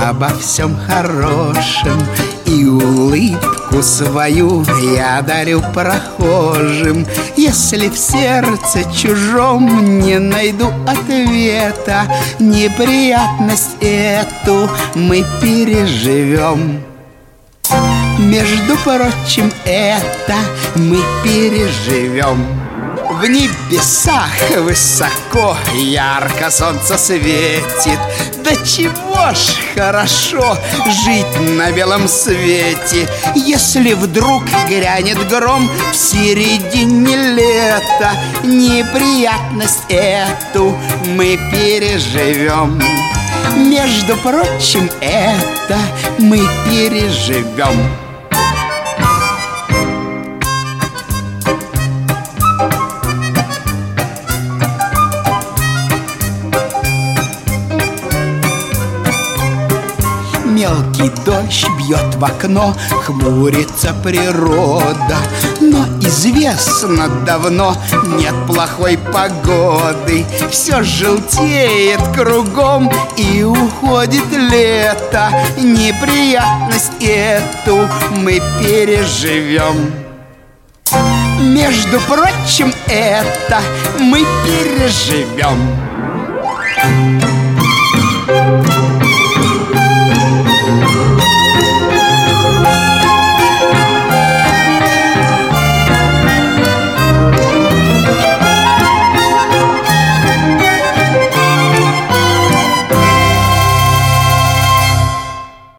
обо всем хорошем, и улыбку свою я дарю прохожим. Если в сердце чужом не найду ответа, неприятность эту мы переживем. Между прочим, это мы переживем. В небесах высоко ярко солнце светит. Да чего ж хорошо жить на белом свете. Если вдруг грянет гром в середине лета, неприятность эту мы переживем. Между прочим, это мы переживем. Мелкий дождь бьет в окно, хмурится природа. Но известно давно, нет плохой погоды. Все желтеет кругом и уходит лето. Неприятность эту мы переживем. Между прочим, это мы переживем.